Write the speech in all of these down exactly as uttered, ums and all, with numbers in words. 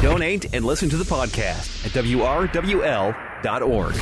Donate and listen to the podcast at W R W L dot org.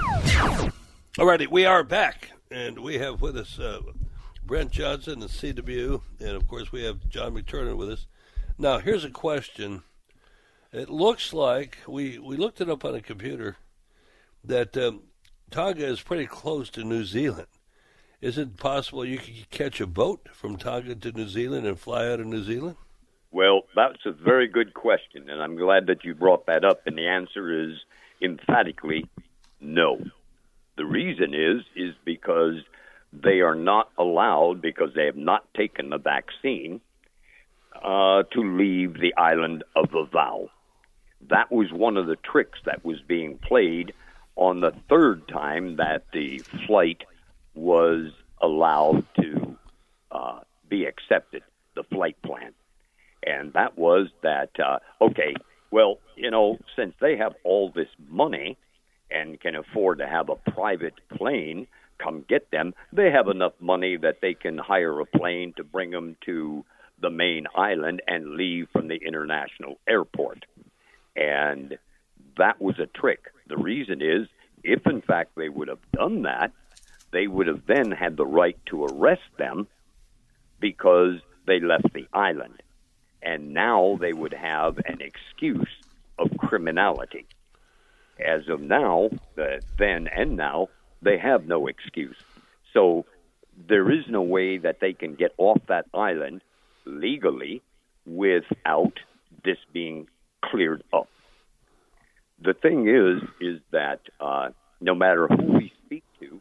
All righty, we are back, and we have with us uh, Brent Johnson, the C W, and of course we have John McTurnan with us. Now, here's a question. It looks like, we, we looked it up on a computer, that um, Tonga is pretty close to New Zealand. Is it possible you could catch a boat from Tonga to New Zealand and fly out of New Zealand? Well, that's a very good question, and I'm glad that you brought that up, and the answer is emphatically no. The reason is, is because they are not allowed, because they have not taken the vaccine, uh, to leave the island of Vavau. That was one of the tricks that was being played on the third time that the flight was allowed to uh, be accepted, the flight plan. And that was that, uh, okay, well, you know, since they have all this money and can afford to have a private plane come get them, they have enough money that they can hire a plane to bring them to the main island and leave from the international airport. And that was a trick. The reason is, if in fact they would have done that, they would have then had the right to arrest them because they left the island. And now they would have an excuse of criminality. As of now, uh, then and now, they have no excuse. So there is no way that they can get off that island legally without this being cleared up. The thing is, is that uh, no matter who we speak to,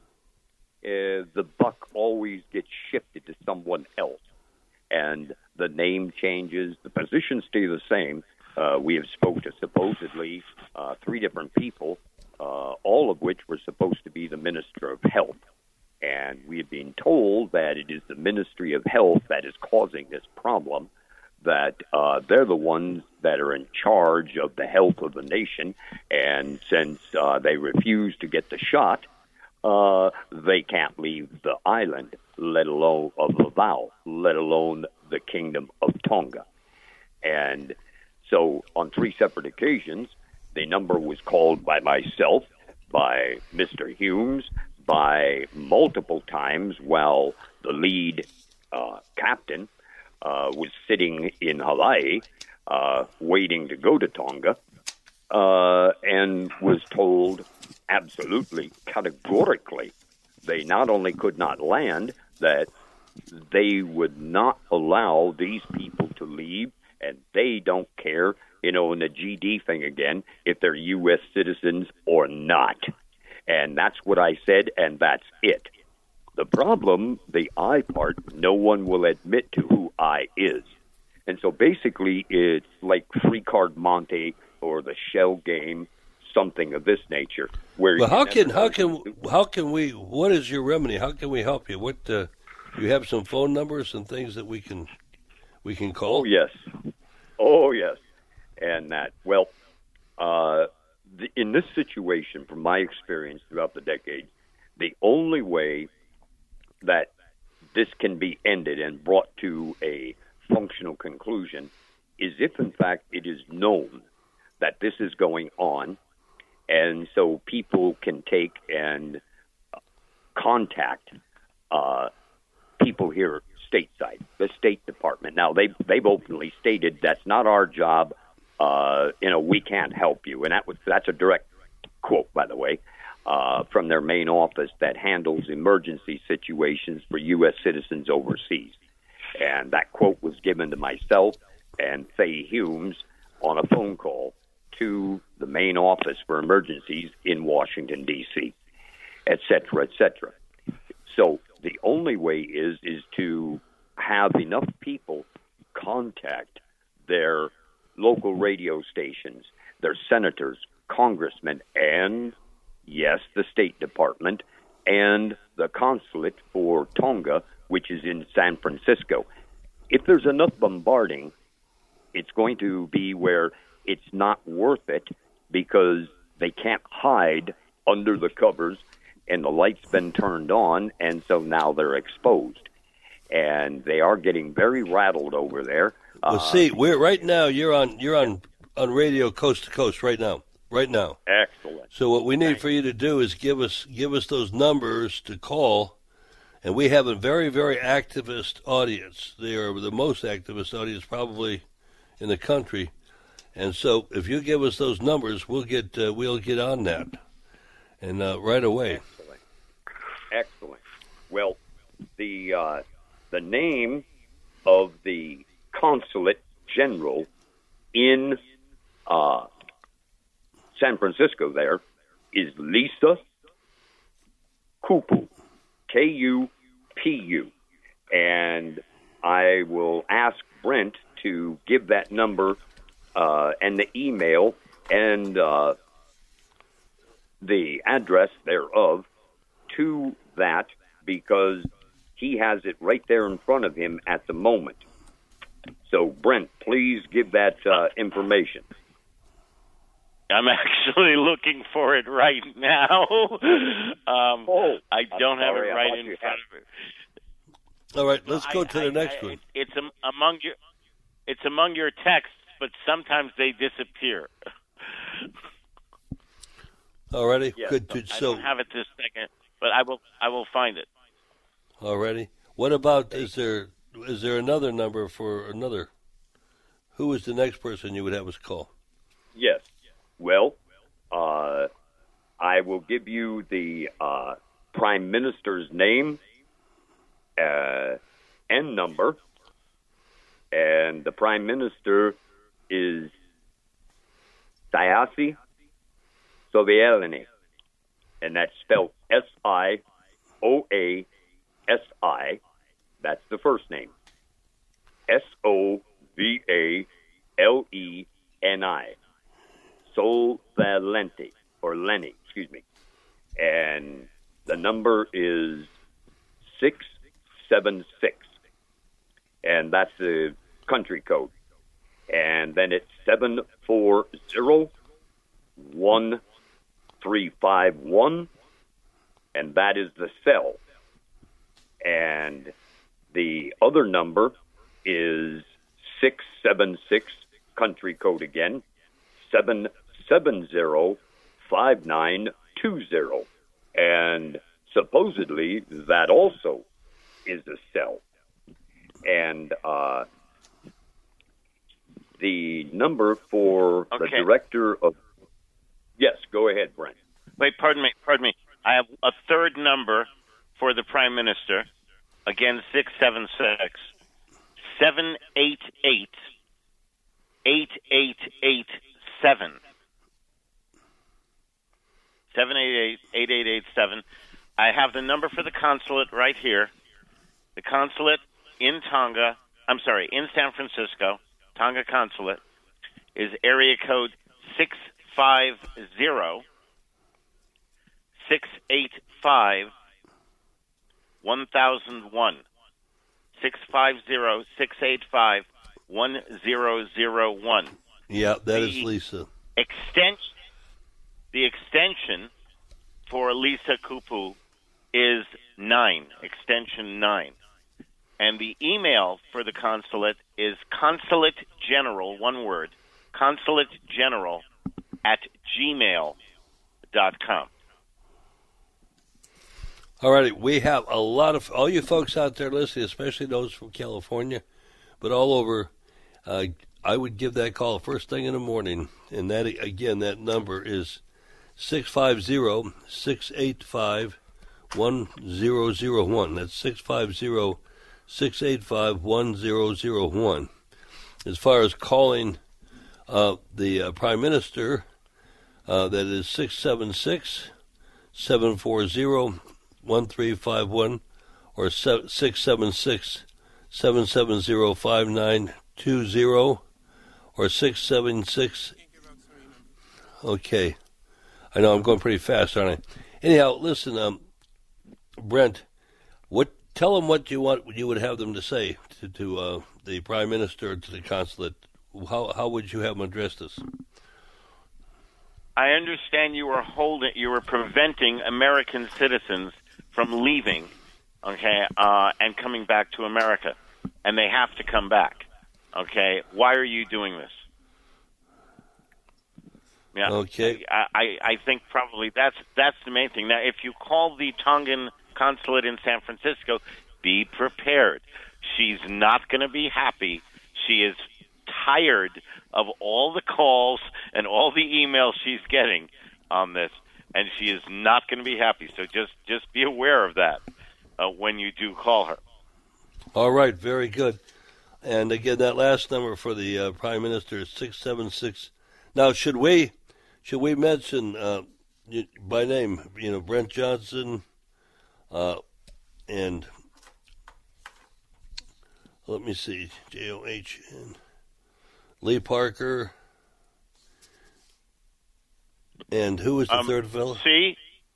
uh, the buck always gets shifted to someone else. And the name changes, the positions stay the same. Uh, we have spoke to supposedly uh, three different people, uh, all of which were supposed to be the Minister of Health. And we have been told that it is the Ministry of Health that is causing this problem, that uh, they're the ones that are in charge of the health of the nation. And since uh, they refuse to get the shot, uh, they can't leave the island, let alone of Vavau, let alone the Kingdom of Tonga. And so on three separate occasions, the number was called by myself, by Mister Humes, by multiple times while the lead uh, captain uh, was sitting in Hawaii uh, waiting to go to Tonga, uh, and was told absolutely, categorically, they not only could not land, that they would not allow these people to leave, and they don't care, you know, in the G D thing again, if they're U S citizens or not. And that's what I said, and that's it. The problem, the I part, no one will admit to who I is. And so basically it's like Free Card Monte or the Shell game, something of this nature. Where well, how can how can how can we? What is your remedy? How can we help you? What uh, you have some phone numbers and things that we can we can call? Oh yes, oh yes, and that well, uh, the, in this situation, from my experience throughout the decades, the only way that this can be ended and brought to a functional conclusion is if, in fact, it is known that this is going on. And so people can take and contact uh, people here stateside, the State Department. Now, they, they've openly stated that's not our job. Uh, you know, we can't help you. And that was, that's a direct quote, by the way, uh, from their main office that handles emergency situations for U S citizens overseas. And that quote was given to myself and Faye Humes on a phone call to the main office for emergencies in Washington, D C, et cetera, et cetera. So the only way is is to have enough people contact their local radio stations, their senators, congressmen, and, yes, the State Department, and the consulate for Tonga, which is in San Francisco. If there's enough bombarding, it's going to be where it's not worth it because they can't hide under the covers and the light's been turned on, and so now they're exposed. And they are getting very rattled over there. Well, uh, see, we're right now. You're on. You're on on radio coast to coast right now. Right now. Excellent. So what we need Thank for you to do is give us give us those numbers to call, and we have a very, very activist audience. They are the most activist audience probably in the country. And so if you give us those numbers, we'll get uh, we'll get on that, and uh, right away. Excellent. Excellent. Well, the uh, the name of the consulate general in uh, San Francisco there is Lisa Kupu, K U P U. And I will ask Brent to give that number uh, and the email and uh, the address thereof to that, because he has it right there in front of him at the moment. So, Brent, please give that uh, information. I'm actually looking for it right now. um, oh, I don't have sorry, it right in front of me. All right, let's go I, to the I, next I, one. It's um, among your, it's among your texts, but sometimes they disappear. Already, Yes, good. To, I so, don't have it this second, but I will. I will find it. already. What about? Is there is there another number for another? Who is the next person you would have us call? Yes. Well, uh, I will give you the uh, Prime Minister's name uh, and number. And the Prime Minister is Siaosi Sovielny. And that's spelled S I O A S I. That's the first name. S O V A L E N I. Sol Valenti, or Lenny, excuse me. And the number is six seven six. And that's the country code. And then it's seven four zero one three five one. And that is the cell. And the other number is six seven six, country code again, seven seven zero five nine two zero. And supposedly that also is a cell. And uh, the number for Okay. the director of... Yes, go ahead, Brent. Wait, pardon me, pardon me. I have a third number for the Prime Minister. Again, six seven six seven eight eight eight eight eight seven. Seven eight eight eight eight eight seven. I have the number for the consulate right here. The consulate in Tonga, I'm sorry, in San Francisco, Tonga Consulate, is area code six five zero six eight five one thousand one. Six five zero six eight five one zero zero one. Yeah, that is The Lisa. Extension. The extension for Lisa Kupu is nine, extension nine. And the email for the consulate is consulate general, one word, consulate general at gmail dot com. All righty, we have a lot of all you folks out there listening, especially those from California, but all over. Uh, I would give that call first thing in the morning, and that again, that number is six five zero six eight five one zero zero one. That's six five zero six eight five one zero zero one. As far as calling uh, the uh, Prime Minister, uh, that is six seven six seven four zero one three five one or six seven six seven seven zero five nine two zero or six seven six. Okay. I know I'm going pretty fast, aren't I? Anyhow, listen, um, Brent, what? Tell them what you want. You would have them to say to, to uh, the Prime Minister, to the consulate. How how would you have them address this? I understand you were holding, you were preventing American citizens from leaving, okay, uh, and coming back to America, and they have to come back, okay. Why are you doing this? Yeah. Okay. I, I, I think probably that's that's the main thing. Now, if you call the Tongan consulate in San Francisco, be prepared. She's not going to be happy. She is tired of all the calls and all the emails she's getting on this, and she is not going to be happy. So just, just be aware of that uh, when you do call her. All right, very good. And again, that last number for the uh, Prime Minister is six seven six. Now, should we should we mention uh, by name, you know, Brent Johnson, uh, and let me see, J O H N, Lee Parker, and who was the um, third fellow? C.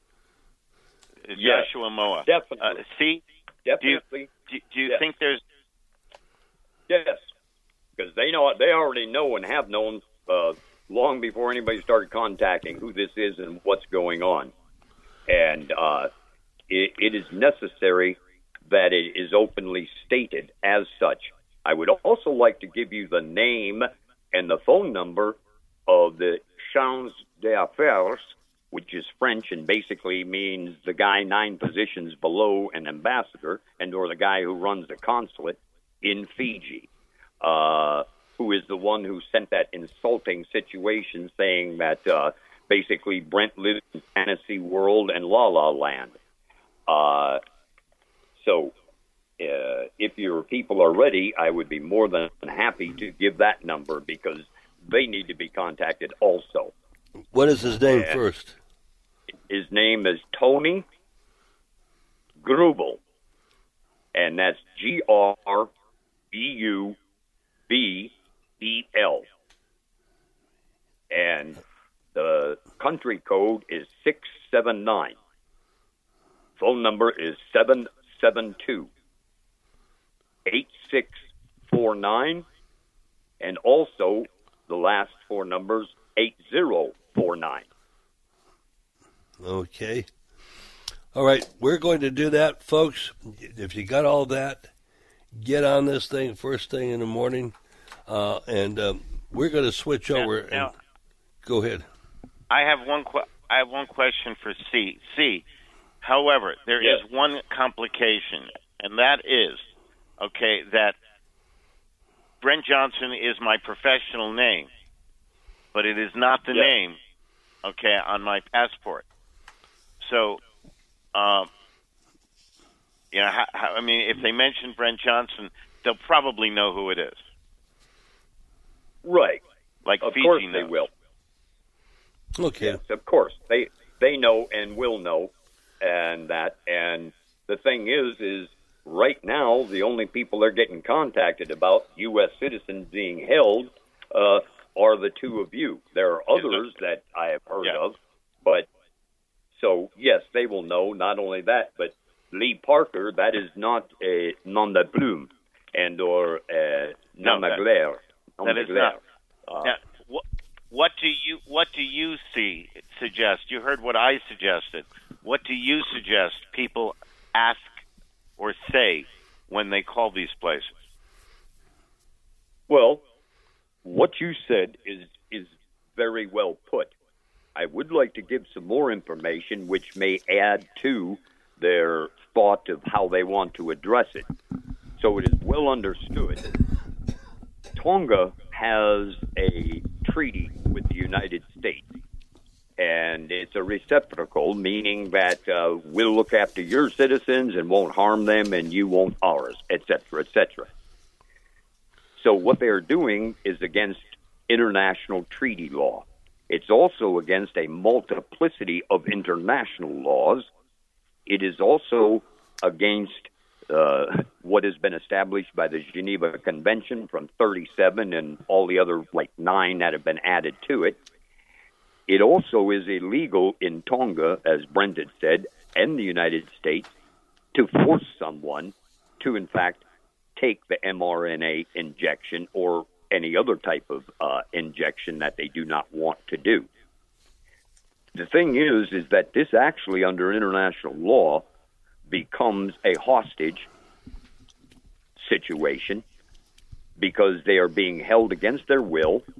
Yes, Joshua Moa. definitely. Uh, C. Definitely. Do you, do, do you Yes. think there's Yes, because they know they already know and have known uh, long before anybody started contacting who this is and what's going on, and uh, it, it is necessary that it is openly stated as such. I would also like to give you the name and the phone number of the Champs d'Affaires, which is French and basically means the guy nine positions below an ambassador and or the guy who runs the consulate in Fiji, uh, who is the one who sent that insulting situation saying that uh, basically Brent lives in fantasy world and la la land. Uh, so uh, if your people are ready, I would be more than happy to give that number because they need to be contacted also. What is his name And first? His name is Tony Grubel, and that's G R B U B E L. And the country code is six seven nine. Phone number is seven seven two, eight six four nine, and also the last four numbers, eight zero four nine. Okay. All right, we're going to do that, folks. If you got all that, get on this thing first thing in the morning, uh, and um, we're going to switch Now- over. now- and go ahead. I have one. Que- I have one question for C. C. However, there is Yes. one complication, and that is, okay, that Brent Johnson is my professional name, but it is not the Yes. name, okay, on my passport. So, um, you know, how, how, I mean, if they mention Brent Johnson, they'll probably know who it is. Right. Like Of Fiji course knows. they will. Okay. Yes, of course. They they know and will know and that and the thing is is right now the only people they're getting contacted about U S citizens being held uh, are the two of you. There are others that I have heard Yeah. of, but so yes, they will know not only that, but Lee Parker, that is not a nom de plume and or uh, nom de that- glaire. Nom that de is glaire. not. Uh, Now, what, what do you what do you see suggest? You heard what I suggested. What do you suggest people ask or say when they call these places? Well, what you said is is very well put. I would like to give some more information which may add to their thought of how they want to address it. So it is well understood. Tonga has a treaty with the United States, and it's a reciprocal, meaning that uh, we'll look after your citizens and won't harm them, and you won't ours, et cetera, et cetera. So what they're doing is against international treaty law. It's also against a multiplicity of international laws. It is also against uh, what has been established by the Geneva Convention from thirty-seven and all the other, like, nine that have been added to it. It also is illegal in Tonga, as Brent had said, and the United States, to force someone to, in fact, take the mRNA injection or any other type of uh, injection that they do not want to do. The thing is, is that this actually, under international law, becomes a hostage situation because they are being held against their will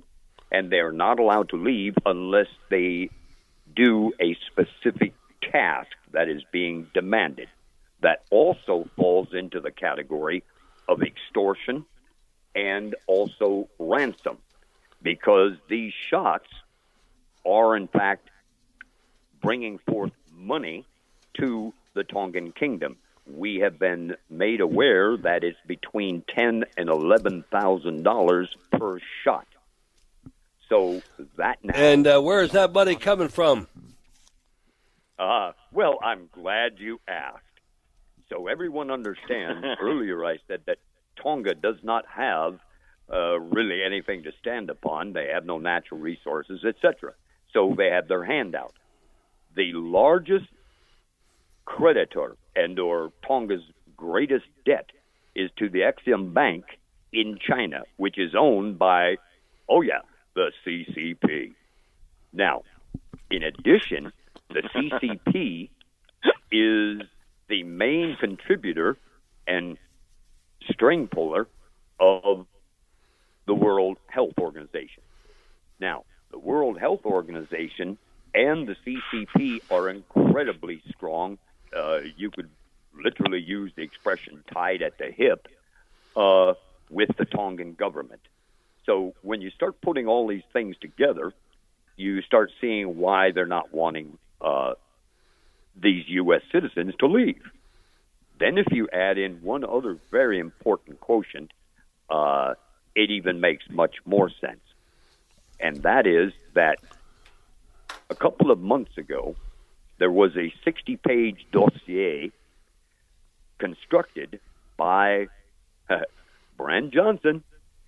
and they're not allowed to leave unless they do a specific task that is being demanded. That also falls into the category of extortion and also ransom, because these shots are, in fact, bringing forth money to the Tongan Kingdom. We have been made aware that it's between ten and eleven thousand dollars per shot. So that now. And uh, where is that money coming from? Uh, well, I'm glad you asked. So everyone understands. Earlier I said that Tonga does not have uh, really anything to stand upon. They have no natural resources, et cetera. So they have their hand out. The largest creditor and or Tonga's greatest debt is to the Exim Bank in China, which is owned by, oh yeah, the C C P. Now, in addition, the C C P is the main contributor and string puller of the World Health Organization. Now, the World Health Organization and the C C P are incredibly strong. Uh, you could literally use the expression tied at the hip uh, with the Tongan government. So when you start putting all these things together, you start seeing why they're not wanting uh, these U S citizens to leave. Then if you add in one other very important quotient, uh, it even makes much more sense. And that is that a couple of months ago, there was a sixty-page dossier constructed by uh, Brand Johnson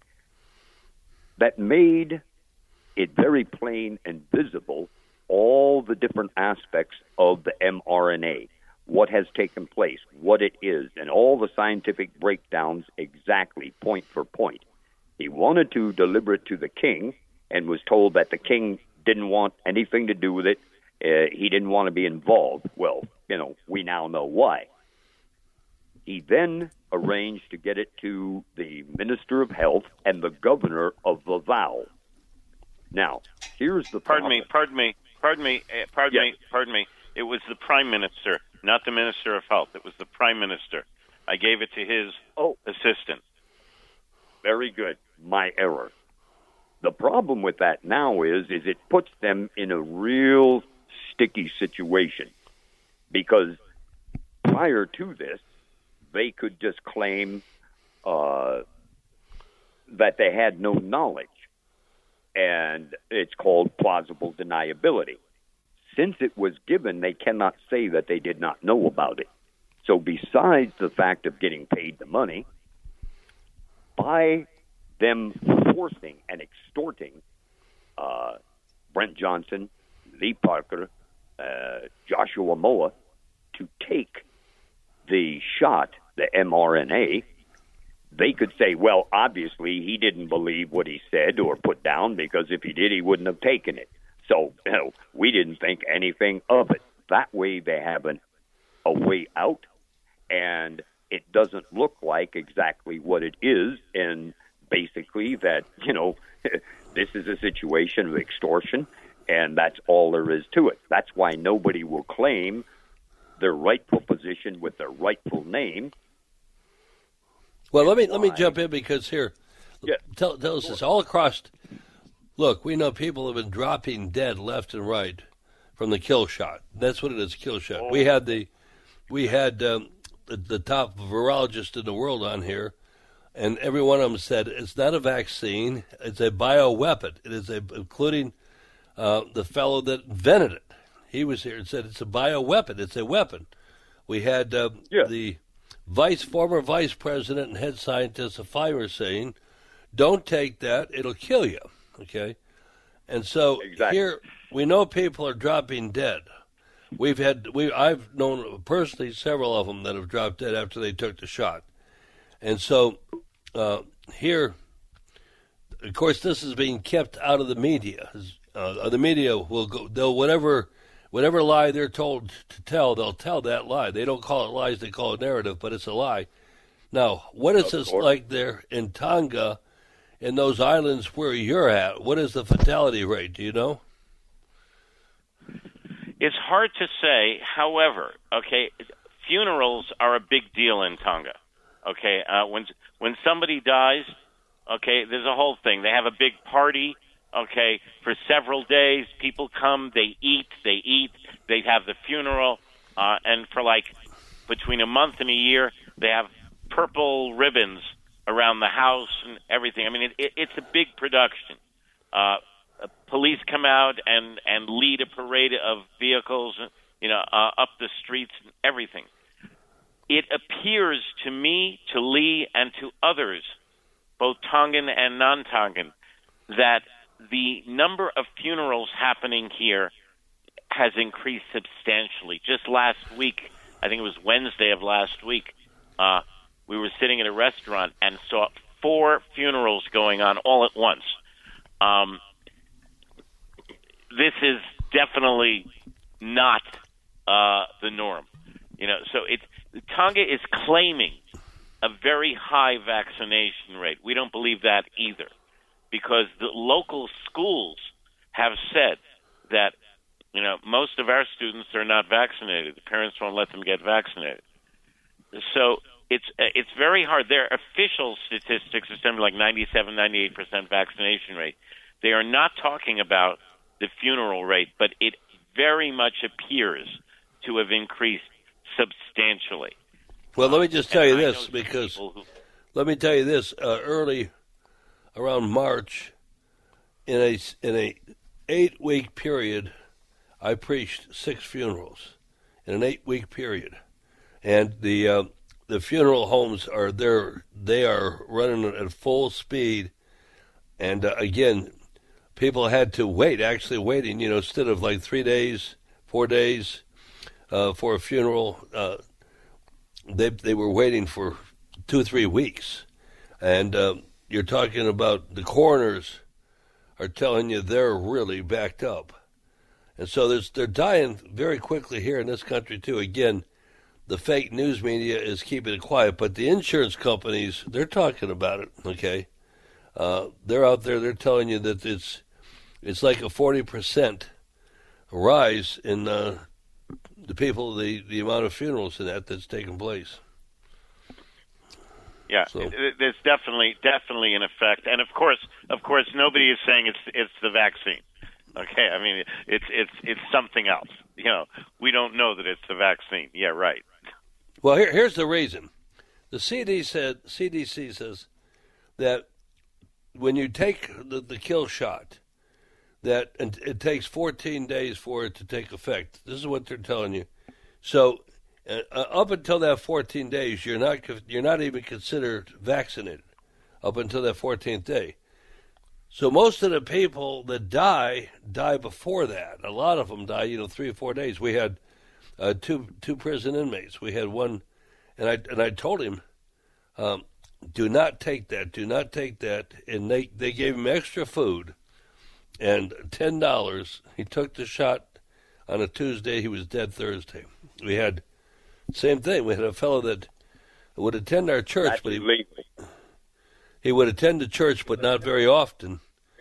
that made it very plain and visible all the different aspects of the mRNA, what has taken place, what it is, and all the scientific breakdowns exactly, point for point. He wanted to deliver it to the king and was told that the king didn't want anything to do with it. Uh, he didn't want to be involved. Well, you know, we now know why. He then arranged to get it to the Minister of Health and the governor of Laval. Now, here's the Pardon problem. me, pardon me, pardon me, uh, pardon Yes. me, pardon me. It was the Prime Minister, not the Minister of Health. It was the Prime Minister. I gave it to his Oh. assistant. Very good. My error. The problem with that now is, is it puts them in a real sticky situation, because prior to this, they could just claim uh, that they had no knowledge, and it's called plausible deniability. Since it was given, they cannot say that they did not know about it. So besides the fact of getting paid the money, by them forcing and extorting uh, Brent Johnson, Lee Parker, uh, Joshua Moa to take the shot, the mRNA, they could say, well, obviously he didn't believe what he said or put down, because if he did, he wouldn't have taken it. So, you know, we didn't think anything of it. That way they have an, a way out, and it doesn't look like exactly what it is, and basically that, you know, this is a situation of extortion, and that's all there is to it. That's why nobody will claim their rightful position with their rightful name. Well, let me let me jump in, because here, Yeah. tell, tell us this all across. Look, we know people have been dropping dead left and right from the kill shot. That's what it is, kill shot. Oh. We had the we had um, the, the top virologist in the world on here, and every one of them said it's not a vaccine; it's a bioweapon. It is a, including uh, the fellow that invented it. He was here and said it's a bioweapon. It's a weapon. We had uh, Yeah. the vice former vice president and head scientist of Pfizer saying, "Don't take that; it'll kill you." Okay, and so Exactly. here we know people are dropping dead. We've had we I've known personally several of them that have dropped dead after they took the shot, and so uh, here, of course, this is being kept out of the media. Uh, the media will go they'll whatever whatever lie they're told to tell, they'll tell that lie. They don't call it lies; they call it narrative, but it's a lie. Now, what is Of this course. like there in Tonga? in those islands where you're at, what is the fatality rate? Do you know? It's hard to say. However, okay, funerals are a big deal in Tonga. Okay, uh, when when somebody dies, okay, there's a whole thing. They have a big party. Okay, for several days, people come. They eat. They eat. They have the funeral, uh, and for like between a month and a year, they have purple ribbons around the house and everything. I mean, it, it, it's a big production. Uh, police come out and, and lead a parade of vehicles, you know, uh, up the streets and everything. It appears to me, to Lee, and to others, both Tongan and non-Tongan, that the number of funerals happening here has increased substantially. Just last week, I think it was Wednesday of last week, uh, we were sitting at a restaurant and saw four funerals going on all at once. Um, this is definitely not uh, the norm. You know, so it Tonga is claiming a very high vaccination rate. We don't believe that either, because the local schools have said that, you know, most of our students are not vaccinated. The parents won't let them get vaccinated. So it's it's very hard. Their official statistics are something like ninety-seven, ninety-eight percent vaccination rate. They are not talking about the funeral rate, but it very much appears to have increased substantially. Well, let me just tell you And I this, know because people who- let me tell you this. Uh, early, around March, in a in a eight week period, I preached six funerals in an eight week period, and the uh, the funeral homes are there. They are running at full speed, and uh, again, people had to wait. Actually, waiting. You know, instead of like three days, four days uh, for a funeral. Uh, They they were waiting for two three weeks, and uh, you're talking about the coroners are telling you they're really backed up, and so there's they're dying very quickly here in this country too. Again, the fake news media is keeping it quiet, but the insurance companies, they're talking about it. Okay, uh, they're out there. They're telling you that it's it's like a forty percent rise in. Uh, The people, the, the amount of funerals and that that's taking place. Yeah, So- it, it, there's definitely definitely an effect, and of course, of course, nobody is saying it's it's the vaccine. Okay, I mean it's it's it's something else. You know, we don't know that it's the vaccine. Yeah, right. Well, here, here's the reason. The C D said C D C says that when you take the, the kill shot, that it, it takes fourteen days for it to take effect. This is what they're telling you. So uh, up until that fourteen days, you're not you're not even considered vaccinated up until that fourteenth day. So most of the people that die die before that. A lot of them die, you know, three or four days. We had uh, two two prison inmates. We had one, and I and I told him, um, do not take that, do not take that, and they they gave him extra food. And ten dollars. He took the shot on a Tuesday. He was dead Thursday. We had same thing. We had a fellow that would attend our church, That's but he illegal. he would attend the church, but not very often.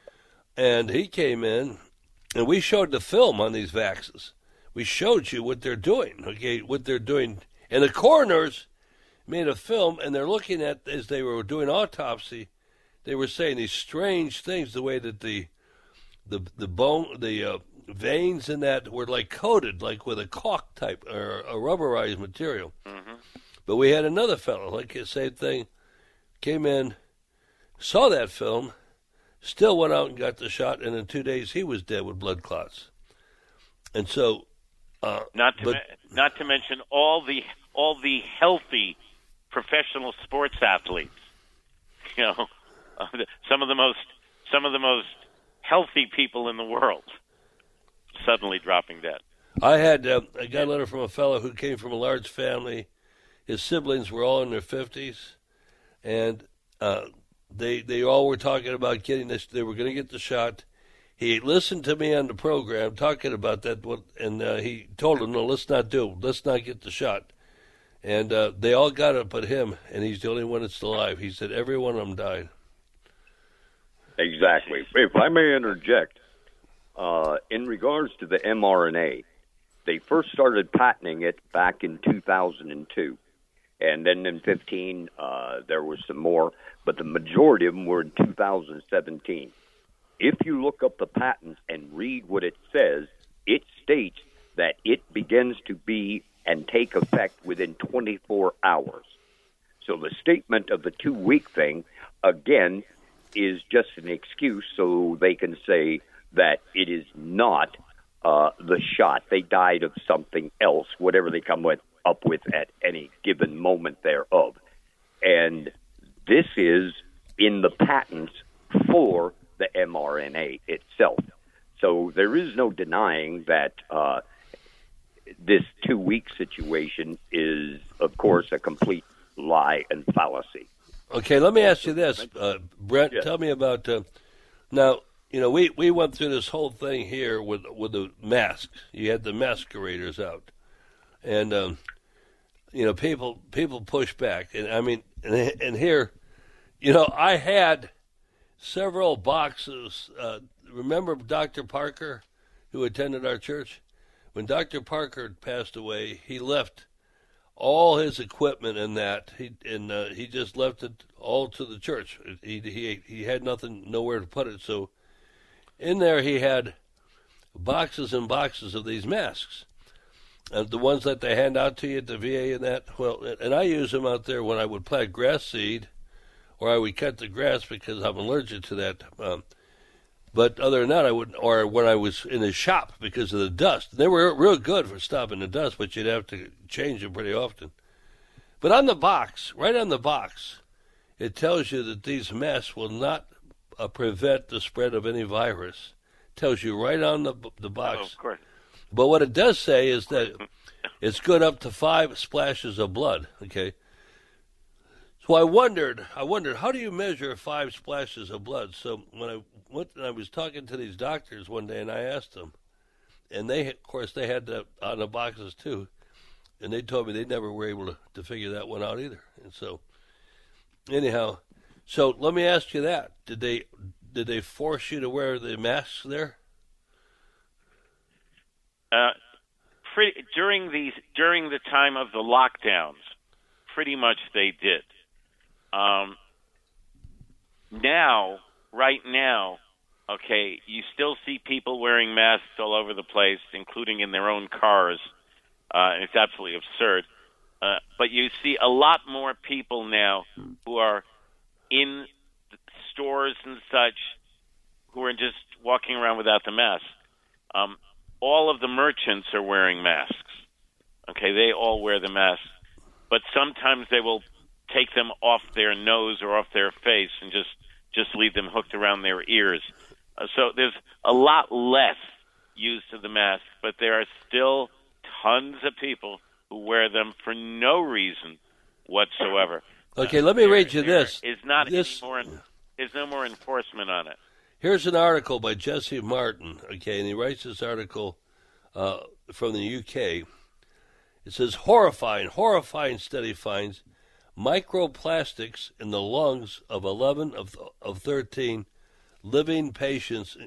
And he came in, and we showed the film on these vaxes. We showed you what they're doing. Okay, what they're doing, and the coroners made a film, and they're looking at as they were doing autopsy. They were saying these strange things, the way that the The the bone, the uh, veins in that were like coated, like with a caulk type or a rubberized material. Mm-hmm. But we had another fellow, like the same thing, came in, saw that film, still went out and got the shot, and in two days he was dead with blood clots. And so, uh, Not to but, me- not to mention all the all the healthy professional sports athletes. You know, uh, some of the most some of the most healthy people in the world suddenly dropping dead. I had uh, I got a letter from a fellow who came from a large family. His siblings were all in their fifties, and uh, they they all were talking about getting this. They were going to get the shot. He listened to me on the program talking about that, and uh, he told them, "No, let's not do. It. Let's not get the shot." And uh, they all got it, but him, and he's the only one that's alive. He said every one of them died. Exactly. If I may interject, uh, in regards to the mRNA, they first started patenting it back in two thousand two. And then in fifteen, uh, there was some more, but the majority of them were in two thousand seventeen. If you look up the patents and read what it says, it states that it begins to be and take effect within twenty-four hours. So the statement of the two-week thing, again, is just an excuse so they can say that it is not uh, the shot. They died of something else, whatever they come with, up with at any given moment thereof. And this is in the patents for the mRNA itself. So there is no denying that uh, this two-week situation is, of course, a complete lie and fallacy. Okay, let me ask you this, uh, Brent. Yes. Tell me about uh, now. You know, we, we went through this whole thing here with with the masks. You had the masqueraders out, and um, you know, people people push back, and I mean, and, and here, you know, I had several boxes. Uh, remember Doctor Parker, who attended our church? When Doctor Parker passed away, he left all his equipment in that, he and uh, he just left it all to the church. He he he had nothing, nowhere to put it. So in there he had boxes and boxes of these masks, and the ones that they hand out to you at the V A and that. Well, and I use them out there when I would plant grass seed, or I would cut the grass because I'm allergic to that. Um, But other than that, I would, or when I was in the shop because of the dust. They were real good for stopping the dust, but you'd have to change them pretty often. But on the box, right on the box, it tells you that these masks will not uh, prevent the spread of any virus. It tells you right on the the box. Oh, of course. But what it does say is that it's good up to five splashes of blood. Okay. So I wondered, I wondered, how do you measure five splashes of blood? So when I went, and I was talking to these doctors one day, and I asked them, and they, of course, they had that on the boxes too, and they told me they never were able to, to figure that one out either. And so, anyhow, so let me ask you that: did they did they force you to wear the masks there? Uh, pretty, during these during the time of the lockdowns, pretty much they did. Um, now, right now, okay, you still see people wearing masks all over the place, including in their own cars, uh, and it's absolutely absurd. Uh, but you see a lot more people now who are in stores and such who are just walking around without the mask. Um, all of the merchants are wearing masks. Okay, they all wear the masks. But sometimes they will take them off their nose or off their face and just, just leave them hooked around their ears. Uh, so there's a lot less use of the mask, but there are still tons of people who wear them for no reason whatsoever. Okay, uh, let me there, read you this. Is not this, more, there's no more enforcement on it. Here's an article by Jesse Martin, okay, and he writes this article uh, from the U K. It says, horrifying, horrifying study finds microplastics in the lungs of eleven of, of thirteen living patients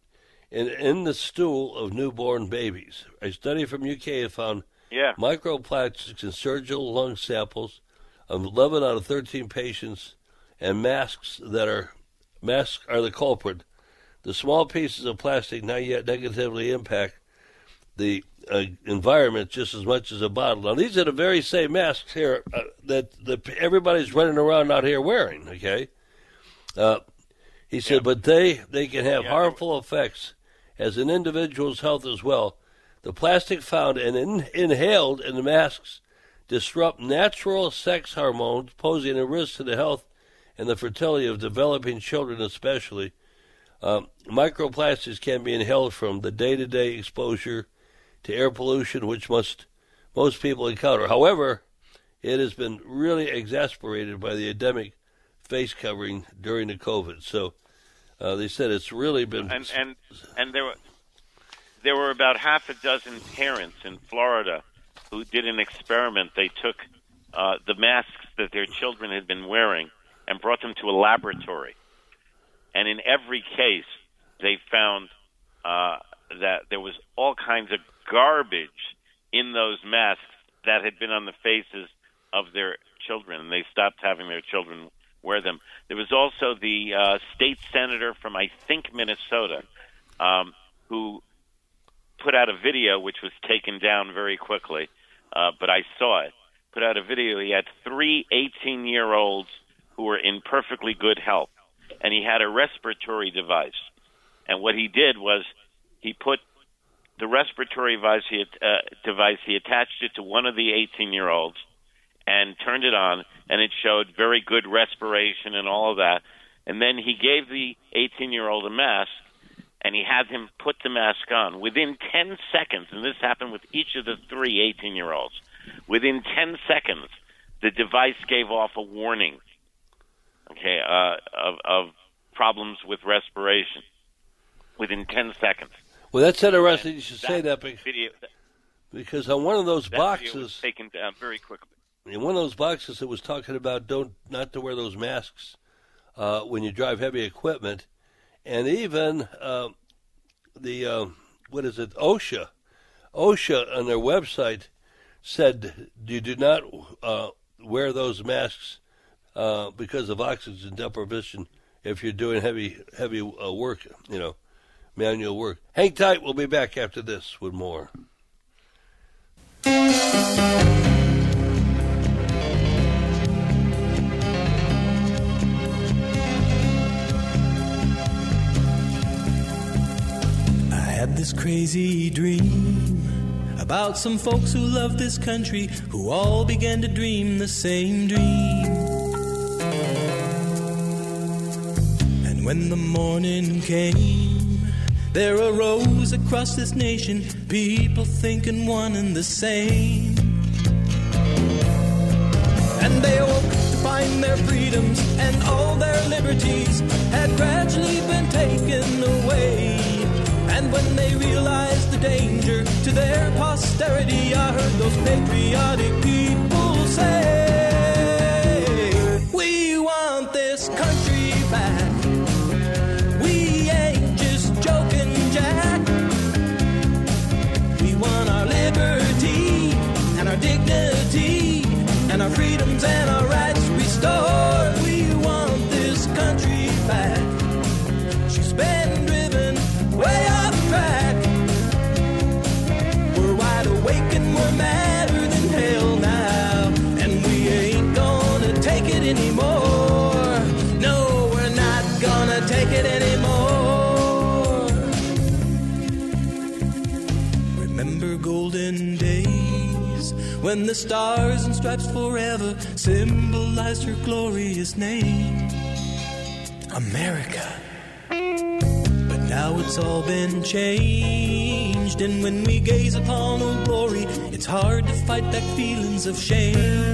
in, in the stool of newborn babies. A study from U K has found yeah. microplastics in surgical lung samples of eleven out of thirteen patients, and masks that are masks are the culprit. The small pieces of plastic not yet negatively impact the uh, environment just as much as a bottle. Now, these are the very same masks here uh, that the, everybody's running around out here wearing, okay? Uh, he said, yeah. but they, they can have yeah. harmful effects as an individual's health as well. The plastic found and in, inhaled in the masks disrupt natural sex hormones, posing a risk to the health and the fertility of developing children especially. Um, microplastics can be inhaled from the day-to-day exposure to air pollution, which must most people encounter. However, it has been really exasperated by the endemic face covering during the COVID. So uh, they said it's really been and and and there were there were about half a dozen parents in Florida who did an experiment. They took uh, the masks that their children had been wearing and brought them to a laboratory. And in every case, they found uh, that there was all kinds of garbage in those masks that had been on the faces of their children, and they stopped having their children wear them. There was also the uh, state senator from, I think, Minnesota, um, who put out a video, which was taken down very quickly, uh, but I saw it, put out a video. He had three eighteen-year-olds who were in perfectly good health, and he had a respiratory device. And what he did was he put the respiratory device, he, uh, device, he attached it to one of the eighteen-year-olds and turned it on, and it showed very good respiration and all of that. And then he gave the eighteen-year-old a mask, and he had him put the mask on. Within ten seconds, and this happened with each of the three eighteen-year-olds, within ten seconds, the device gave off a warning, okay, uh, of, of problems with respiration within ten seconds. Well, that's interesting you should that say that because, video, because on one of those that boxes, video was taken down very quickly. In one of those boxes, it was talking about don't not to wear those masks uh, when you drive heavy equipment, and even uh, the uh, what is it, OSHA, OSHA on their website said you do not uh, wear those masks uh, because of oxygen deprivation if you're doing heavy heavy uh, work, you know, manual work. Hang tight. We'll be back after this with more. I had this crazy dream about some folks who love this country, who all began to dream the same dream. And when the morning came, there arose across this nation people thinking one and the same. And they woke to find their freedoms and all their liberties had gradually been taken away. And when they realized the danger to their posterity, I heard those patriotic people say, we want this country back. We ain't just joking, Jack. We want our liberty and our dignity and our freedoms and our rights restored. We want this country back. She's been driven way off track. We're wide awake and we're madder than hell now, and we ain't gonna take it anymore. No, we're not gonna take it anymore. Remember golden days when the stars and stripes forever symbolized her glorious name, America. Now it's all been changed, and when we gaze upon her glory, it's hard to fight back feelings of shame.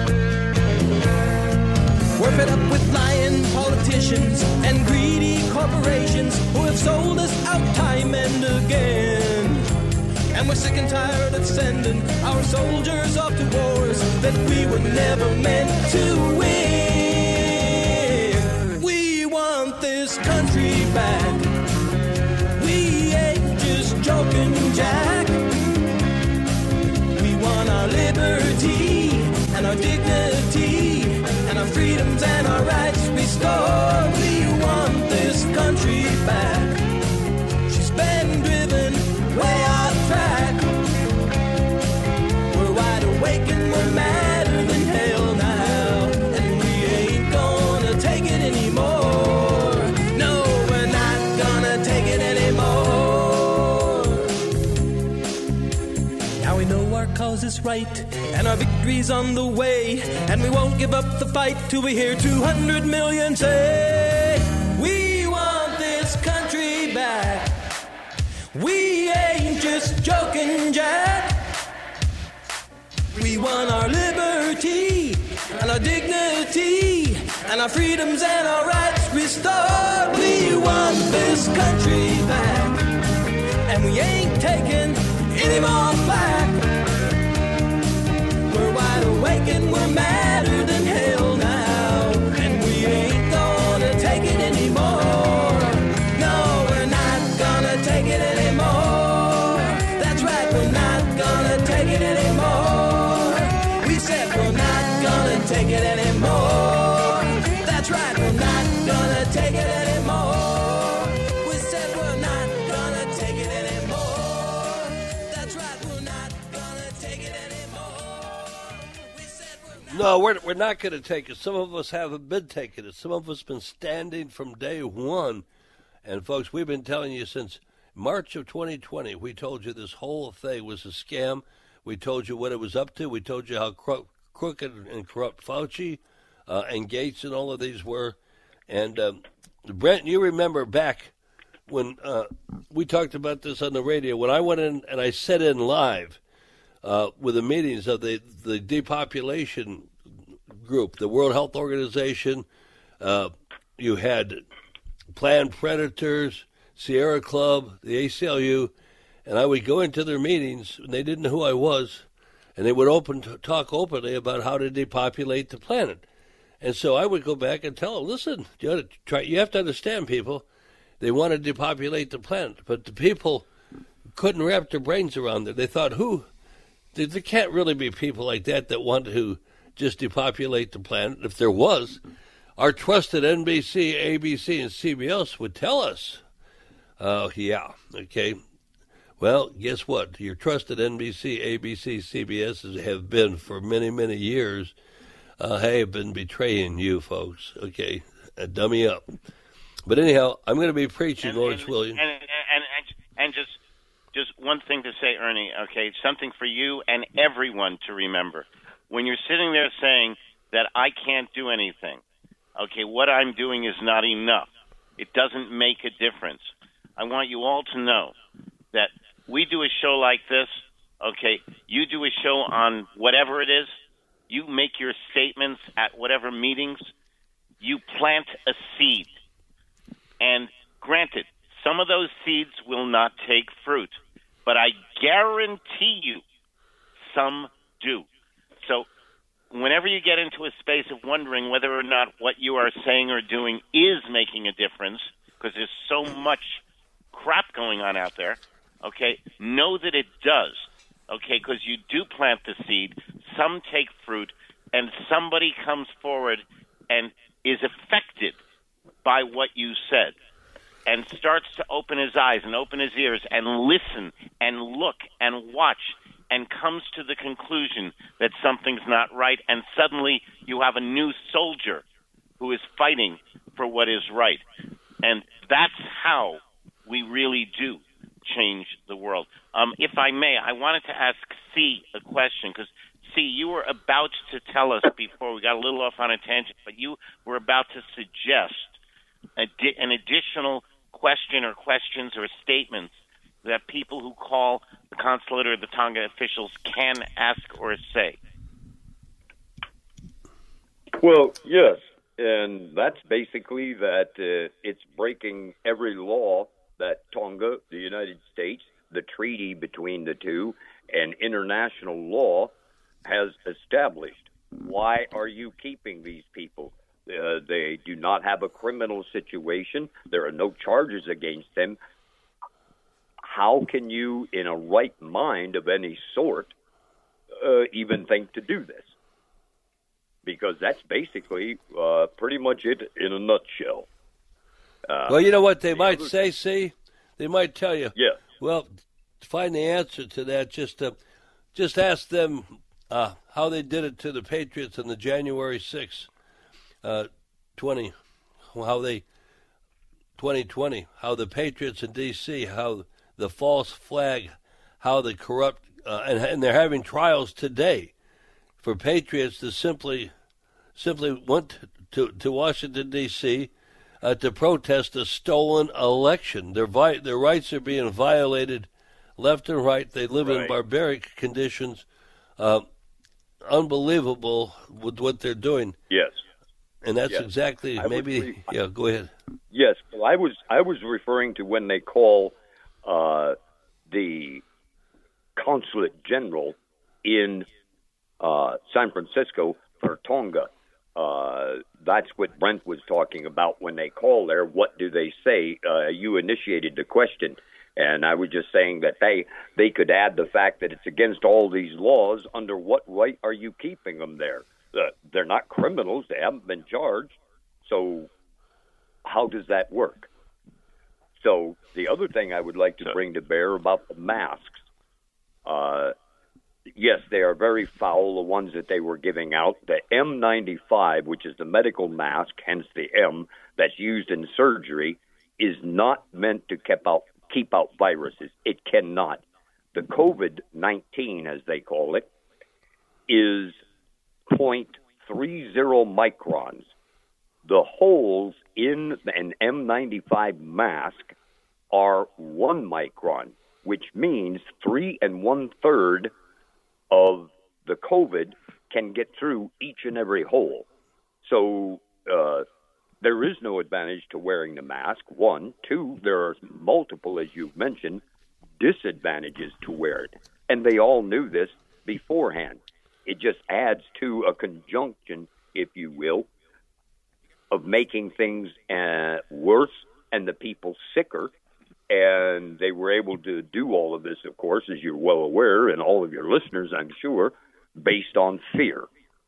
We're fed up with lying politicians and greedy corporations who have sold us out time and again. And we're sick and tired of sending our soldiers off to wars that we were never meant to win. We want this country back. We ain't just joking, Jack. We want our liberty and our dignity and our freedoms and our rights restored. We want this country back. She's been driven way off track. We're wide awake and we're madder than hell now, and we ain't gonna take it anymore. No, we're not gonna take it anymore. Now we know our cause is right and our victory's on the way, and we won't give up the fight till we hear two hundred million say, we want this country back. We ain't just joking, Jack. We want our liberty and our dignity and our freedoms and our rights restored. We want this country back, and we ain't taking any more flack. We're wide awake and we're madder than hell now, and we ain't gonna take it anymore. take it anymore. That's right, we're not gonna take it anymore. We said we're not gonna take it anymore. That's right, we're not gonna take it anymore. We said we're not. No, we're, we're not going to take it. Some of us haven't been taking it. Some of us been standing from day one. And, folks, we've been telling you since March of twenty twenty, we told you this whole thing was a scam. We told you what it was up to. We told you how cro- crooked and corrupt Fauci uh, and Gates and all of these were. And, um, Brent, you remember back when uh, we talked about this on the radio, when I went in and I set in live uh, with the meetings of the, the depopulation group, the World Health Organization, uh, you had Planned Predators, Sierra Club, the A C L U, and I would go into their meetings, and they didn't know who I was, and they would open talk openly about how to depopulate the planet. And so I would go back and tell them, listen, you, have to try, you have to understand, people, they want to depopulate the planet, but the people couldn't wrap their brains around it. They thought, who? There, there can't really be people like that that want to just depopulate the planet. If there was, our trusted N B C, A B C, and C B S would tell us. Oh, uh, yeah, okay. Well, guess what? Your trusted N B C, A B C, C B S have been for many, many years. Uh, have been betraying you, folks. Okay, uh, dummy up. But anyhow, I'm going to be preaching, and, Lawrence and, William. And, and, and, and just, just one thing to say, Ernie, okay, something for you and everyone to remember. When you're sitting there saying that I can't do anything, okay, what I'm doing is not enough. It doesn't make a difference. I want you all to know that we do a show like this, okay, you do a show on whatever it is, you make your statements at whatever meetings, you plant a seed. And granted, some of those seeds will not take fruit, but I guarantee you some do. So whenever you get into a space of wondering whether or not what you are saying or doing is making a difference, because there's so much crap going on out there, okay, know that it does, okay, because you do plant the seed, some take fruit, and somebody comes forward and is affected by what you said and starts to open his eyes and open his ears and listen and look and watch and comes to the conclusion that something's not right, and suddenly you have a new soldier who is fighting for what is right. And that's how we really do change the world. Um, if I may, I wanted to ask C a question, because, C, you were about to tell us before we got a little off on a tangent, but you were about to suggest a di- an additional question or questions or statements that people who call the consulate or the Tonga officials can ask or say. Well, yes, and that's basically that uh, it's breaking every law that Tonga, the United States, the treaty between the two, and international law has established. Why are you keeping these people? Uh, they do not have a criminal situation. There are no charges against them. How can you, in a right mind of any sort, uh, even think to do this? Because that's basically uh, pretty much it in a nutshell. Uh, well, you know what they the might other- say, see? They might tell you, Yeah. well, to find the answer to that, just uh, just ask them uh, how they did it to the Patriots on the January sixth, uh, twenty, how they, twenty twenty, how the Patriots in D C, how the false flag, how the corrupt, uh, and, and they're having trials today for Patriots that simply simply went to, to Washington, D C, uh, to protest a stolen election. Their vi- their rights are being violated left and right. They live Right. in barbaric conditions. Uh, unbelievable with what they're doing. Yes. And that's Yes. exactly, I would maybe, agree. yeah, go ahead. Yes, well, I was I was referring to when they call uh, the consulate general in uh, San Francisco for Tonga. Uh, that's what Brent was talking about when they call there. What do they say? Uh, you initiated the question, and I was just saying that they they could add the fact that it's against all these laws. Under what right are you keeping them there? Uh, they're not criminals. They haven't been charged. So how does that work? So the other thing I would like to bring to bear about the masks, uh, yes, they are very foul, the ones that they were giving out. The N ninety-five, which is the medical mask, hence the M, that's used in surgery, is not meant to keep out, keep out viruses. It cannot. The COVID nineteen, as they call it, is zero point three zero microns. The holes in an N ninety-five mask are one micron, which means three and one third of the COVID can get through each and every hole. So uh, there is no advantage to wearing the mask, one. Two, there are multiple, as you've mentioned, disadvantages to wear it. And they all knew this beforehand. It just adds to a conjunction, if you will, of making things uh, worse and the people sicker. And they were able to do all of this, of course, as you're well aware, and all of your listeners, I'm sure, based on fear.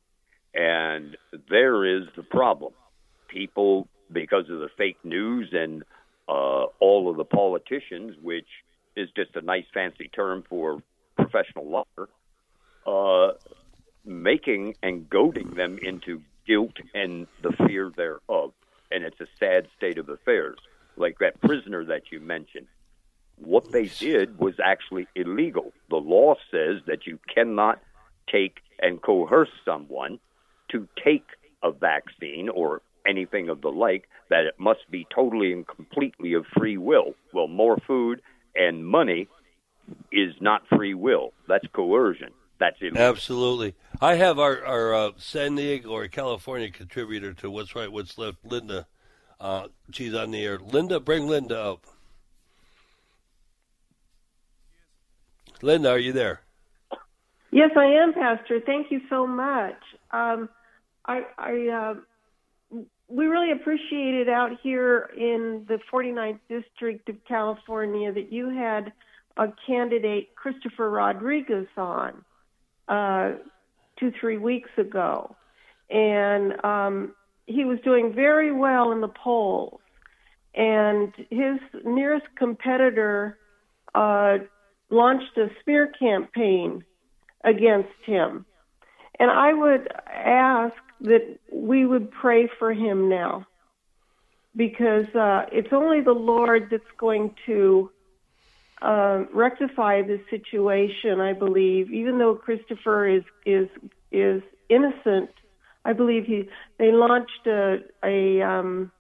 And there is the problem. People, because of the fake news and uh, all of the politicians, which is just a nice fancy term for professional liar, uh, making and goading them into guilt and the fear thereof. And it's a sad state of affairs. Like that prisoner that you mentioned, what they did was actually illegal. The law says that you cannot take and coerce someone to take a vaccine or anything of the like, that it must be totally and completely of free will. Well, more food and money is not free will. That's coercion. That's illegal. Absolutely. I have our, our uh, San Diego or California contributor to What's Right, What's Left, Linda. Uh, she's on the air. Linda, bring Linda up. Linda, are you there? Yes, I am, Pastor. Thank you so much. Um, I, I uh, we really appreciate it out here in the forty-ninth District of California that you had a candidate, Christopher Rodriguez, on uh, two, three weeks ago. And um, he was doing very well in the polls. And his nearest competitor uh, launched a smear campaign against him. And I would ask that we would pray for him now, because uh, it's only the Lord that's going to uh, rectify this situation, I believe. Even though Christopher is is is innocent, I believe he they launched a, a um,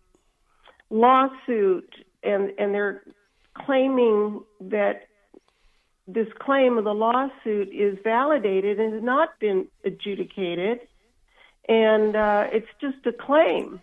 lawsuit, and, and they're claiming that this claim of the lawsuit is validated and has not been adjudicated, and uh, it's just a claim.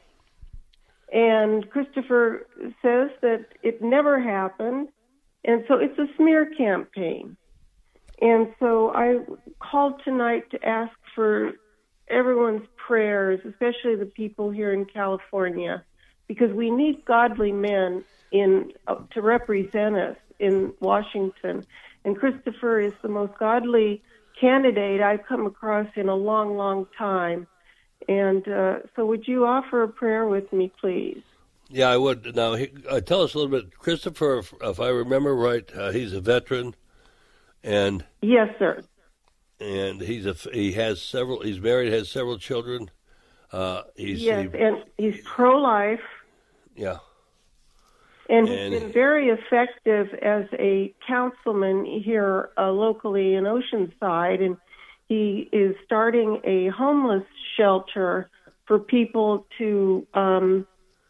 And Christopher says that it never happened, and so it's a smear campaign. And so I called tonight to ask for everyone's prayers, especially the people here in California, because we need godly men in uh, to represent us in Washington. And Christopher is the most godly candidate I've come across in a long, long time. And uh, so would you offer a prayer with me, please? Yeah, I would. Now, he, uh, tell us a little bit. Christopher, if, if I remember right, uh, he's a veteran. and Yes, sir. And he's a, he has several, he's married, has several children. Uh, he's, yes, he, and he's pro-life. Yeah. And he's And- been very effective as a councilman here uh, locally in Oceanside, and he is starting a homeless shelter for people to um,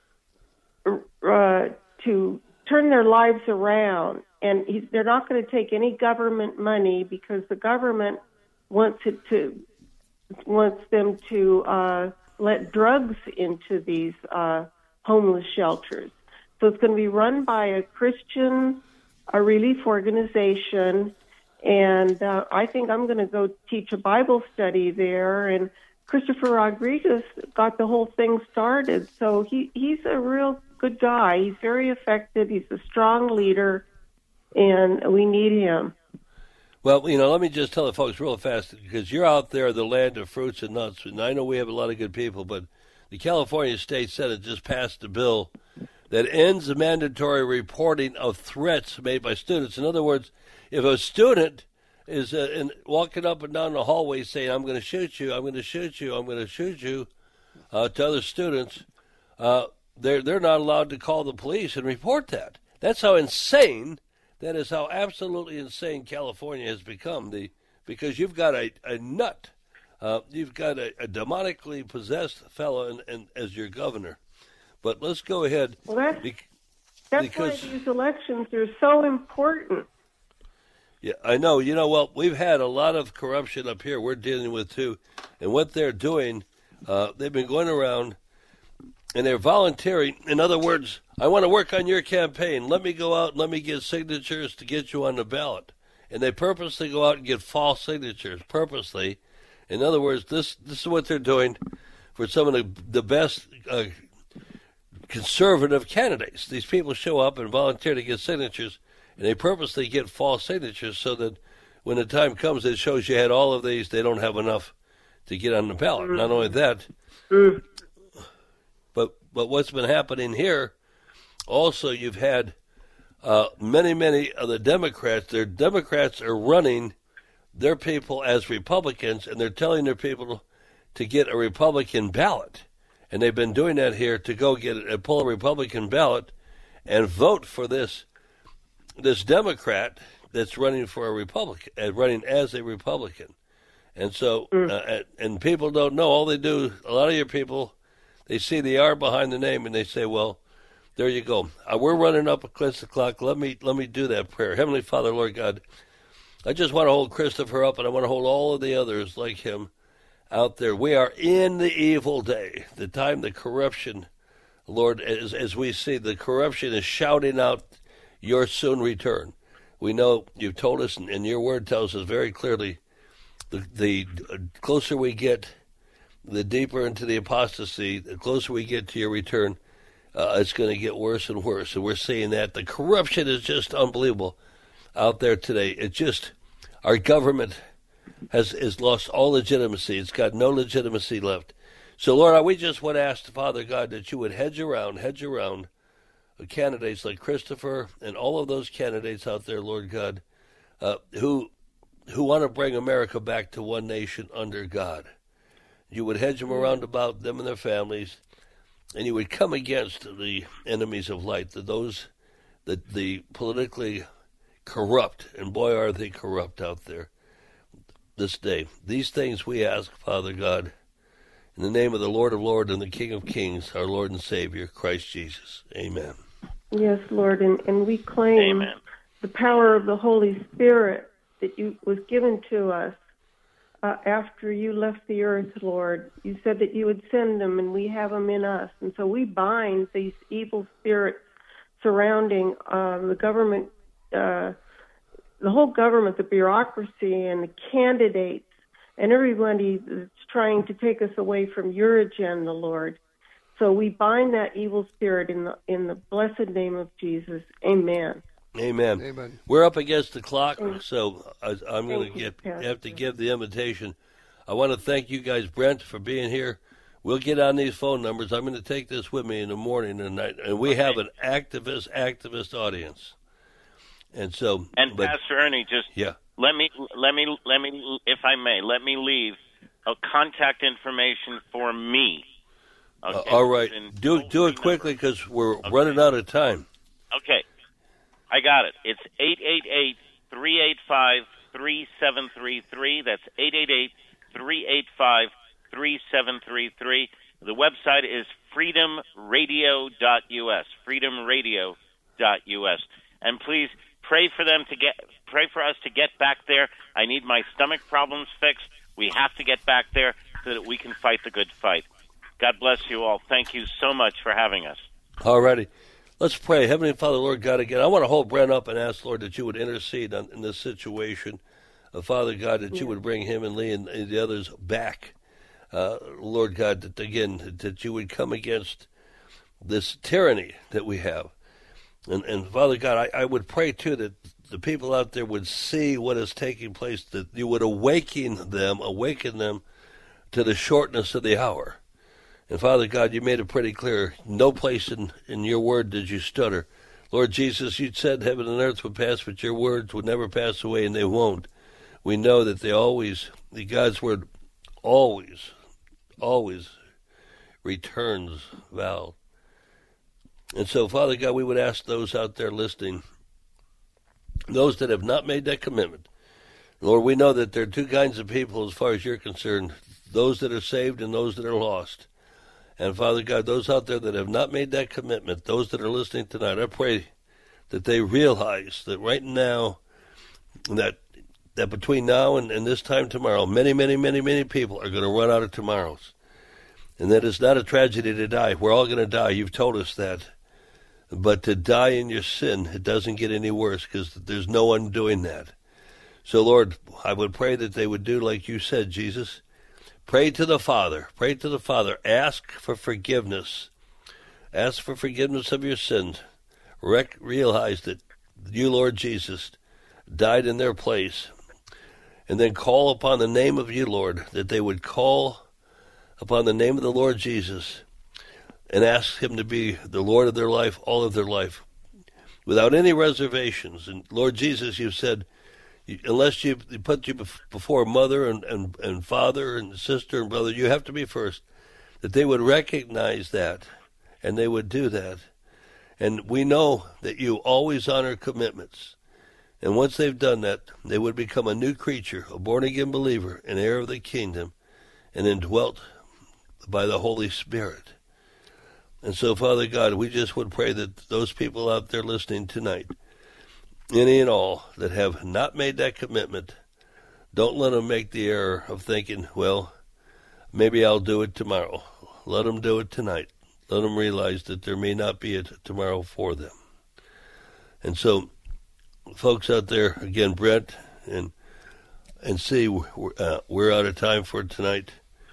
uh, to turn their lives around. And he's, they're not going to take any government money because the government wants it to wants them to uh, let drugs into these uh, homeless shelters. So it's going to be run by a Christian a relief organization, and uh, I think I'm going to go teach a Bible study there. And Christopher Rodriguez got the whole thing started, so he, he's a real good guy. He's very effective. He's a strong leader, and we need him. Well, you know, let me just tell the folks real fast, because you're out there, the land of fruits and nuts, and I know we have a lot of good people, but the California State Senate just passed a bill that ends the mandatory reporting of threats made by students. In other words, if a student is uh, in, walking up and down the hallway saying, I'm going to shoot you, I'm going to shoot you, I'm going to shoot you, uh, to other students, uh, they're, they're not allowed to call the police and report that. That's how insane, that is how absolutely insane California has become, the because you've got a, a nut, uh, you've got a, a demonically possessed fellow in, in, as your governor. But let's go ahead. Well, that's, be, that's because, why these elections are so important. Yeah, I know. You know, well, we've had a lot of corruption up here we're dealing with, too. And what they're doing, uh, they've been going around, and they're volunteering. In other words, I want to work on your campaign. Let me go out and let me get signatures to get you on the ballot. And they purposely go out and get false signatures, purposely. In other words, this this is what they're doing for some of the, the best uh, conservative candidates. These people show up and volunteer to get signatures, and they purposely get false signatures so that when the time comes, it shows you had all of these, they don't have enough to get on the ballot. Not only that, but but what's been happening here, also you've had uh, many, many of the Democrats, their Democrats are running their people as Republicans, and they're telling their people to get a Republican ballot. And they've been doing that here to go get a, pull a Republican ballot and vote for this this Democrat that's running for a Republican, uh, running as a Republican. And so, uh, and people don't know. All they do, a lot of your people, they see the R behind the name and they say, well, there you go. Uh, we're running up against the clock. Let me let me do that prayer. Heavenly Father, Lord God, I just want to hold Christopher up, and I want to hold all of the others like him out there. We are in the evil day, the time the corruption, Lord, as, as we see, the corruption is shouting out your soon return. We know you've told us, and, and your word tells us very clearly, the, the closer we get, the deeper into the apostasy, the closer we get to your return, uh, it's going to get worse and worse. And we're seeing that. The corruption is just unbelievable out there today. It just, our government has, has lost all legitimacy. It's got no legitimacy left. So, Lord, we just want to ask, Father God, that you would hedge around, hedge around candidates like Christopher and all of those candidates out there, Lord God, uh, who who want to bring America back to one nation under God. You would hedge them around about them and their families, and you would come against the enemies of light, the, those, the, the politically corrupt, and boy are they corrupt out there this day. These things we ask, Father God, in the name of the Lord of Lords and the King of Kings, our Lord and Savior, Christ Jesus. Amen. Yes, Lord, and, and we claim Amen. the power of the Holy Spirit that you was given to us uh, after you left the earth, Lord. You said that you would send them, and we have them in us. And so we bind these evil spirits surrounding uh, the government, uh, the whole government, the bureaucracy, and the candidates, and everybody that's trying to take us away from your agenda, Lord. So we bind that evil spirit in the in the blessed name of Jesus. Amen. Amen. Amen. We're up against the clock, so I, I'm going to Thank you, get have to give the invitation. I want to thank you guys, Brent, for being here. We'll get on these phone numbers. I'm going to take this with me in the morning and night, and we have an activist, activist audience. And so, And but, Pastor Ernie, just yeah, let me let me let me, if I may, let me leave a contact information for me. Okay? uh, all right. And Do do it quickly because we're okay. running out of time. Okay, I got it. It's eight eight eight, three eight five, three seven three three. That's eight eight eight, three eight five, three seven three three. The website is freedom radio dot U S, freedom radio dot U S. And please pray for them to get, pray for us to get back there. I need my stomach problems fixed. We have to get back there so that we can fight the good fight. God bless you all. Thank you so much for having us. All righty. Let's pray. Heavenly Father, Lord God, again, I want to hold Brent up and ask, Lord, that you would intercede on, in this situation. Uh, Father God, that you would bring him and Lee and, and the others back. Uh, Lord God, that again, that, that you would come against this tyranny that we have. And, and Father God, I, I would pray, too, that the people out there would see what is taking place, that you would awaken them, awaken them to the shortness of the hour. And Father God, you made it pretty clear. No place in, in your word did you stutter. Lord Jesus, you said heaven and earth would pass, but your words would never pass away, and they won't. We know that they always, the God's word always, always returns, Val. And so, Father God, we would ask those out there listening, those that have not made that commitment. Lord, we know that there are two kinds of people as far as you're concerned, those that are saved and those that are lost. And, Father God, those out there that have not made that commitment, those that are listening tonight, I pray that they realize that right now, that that between now and, and this time tomorrow, many, many, many, many people are going to run out of tomorrows. And that it's not a tragedy to die. We're all going to die. You've told us that. But to die in your sin, it doesn't get any worse because there's no one doing that. So, Lord, I would pray that they would do like you said, Jesus. Pray to the Father. Pray to the Father. Ask for forgiveness. Ask for forgiveness of your sins. Rec- realize that you, Lord Jesus, died in their place. And then call upon the name of you, Lord, that they would call upon the name of the Lord Jesus and ask him to be the Lord of their life, all of their life, without any reservations. And Lord Jesus, you've said, unless you put you before mother and, and, and father and sister and brother, you have to be first, that they would recognize that and they would do that. And we know that you always honor commitments. And once they've done that, they would become a new creature, a born-again believer, an heir of the kingdom, and indwelt by the Holy Spirit. And so, Father God, we just would pray that those people out there listening tonight, any and all that have not made that commitment, don't let them make the error of thinking, well, maybe I'll do it tomorrow. Let them do it tonight. Let them realize that there may not be a tomorrow for them. And so, folks out there, again, Brent and and see, we're, uh, we're out of time for tonight.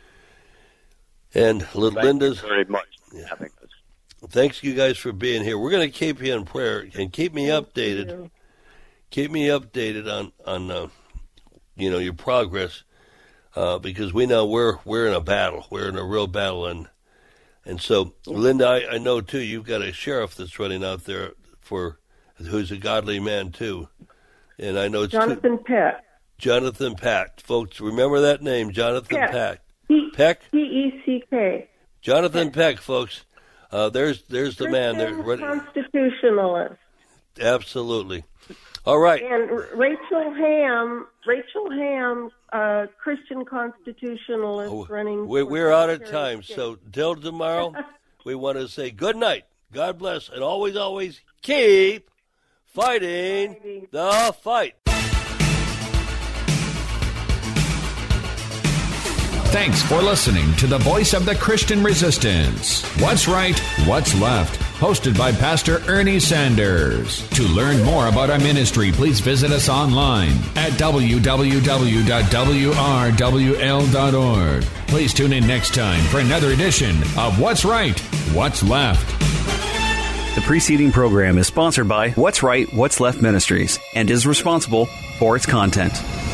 And little Thank Linda's. you very much. Yeah. I think that's Thanks, you guys, for being here. We're going to keep you in prayer and keep me updated. Keep me updated on on uh, you know, your progress, uh, because we know we're we're in a battle. We're in a real battle, and and so Linda, I, I know too. You've got a sheriff that's running out there for who's a godly man too, and I know it's Jonathan too, Peck. Jonathan Peck, folks. Remember that name, Jonathan Peck. Peck. P- Peck. P E C K. Jonathan Peck, folks. Uh, there's there's the man there. Christian constitutionalist. Absolutely. All right. And Rachel Ham, Rachel Ham, uh, Christian constitutionalist Oh, running. We're, for we're out of Secretary time, of State. so till tomorrow, we want to say good night, God bless, and always, always keep fighting Fighting. the fight. Thanks for listening to the Voice of the Christian Resistance. What's Right, What's Left? Hosted by Pastor Ernie Sanders. To learn more about our ministry, please visit us online at w w w dot w r w l dot org. Please tune in next time for another edition of What's Right, What's Left. The preceding program is sponsored by What's Right, What's Left Ministries and is responsible for its content.